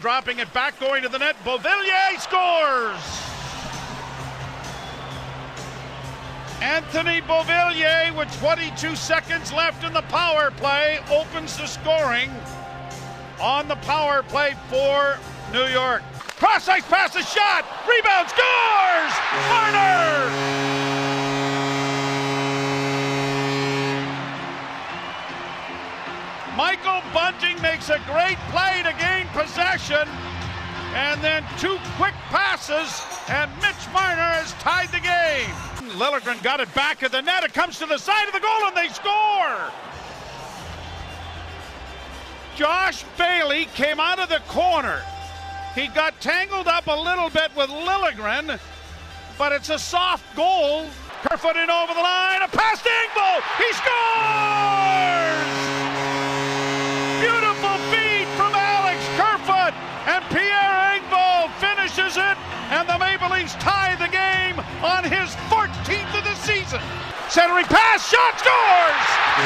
Dropping it back, going to the net. Beauvillier scores! Anthony Beauvillier, with 22 seconds left in the power play, opens the scoring on the power play for New York. Cross-ice pass, a shot! Rebound, scores! Marner! Michael Bunting makes a great play to gain possession, and then two quick passes, and Mitch Marner has tied the game. Liljegren got it back at the net. It comes to the side of the goal, and they score! Josh Bailey came out of the corner. He got tangled up a little bit with Liljegren, but it's a soft goal. Kerfoot in over the line, a pass to Engvall! He scores! Beautiful feed from Alex Kerfoot, and Pierre Engvall finishes it, and the Maple Leafs tie the game on his 14th of the season. Centering pass, shot, scores!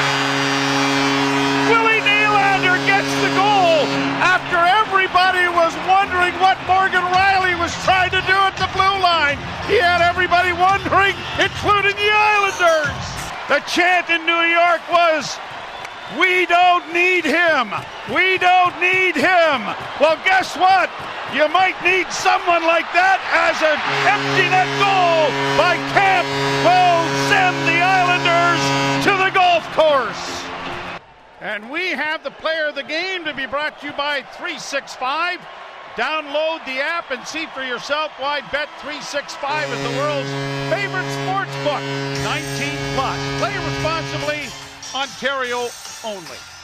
Willie Nylander gets the goal after everybody was wondering what Morgan Rielly was trying to do at the blue line. He had everybody wondering, including the Islanders. The chant in New York was, "We don't need him. We don't need him." Well, guess what? You might need someone like that, as an empty net goal by Kemp will send the Islanders to the golf course. And we have the player of the game to be brought to you by 365. Download the app and see for yourself why Bet365 is the world's favorite sports book. 19 plus. Play responsibly. Ontario only.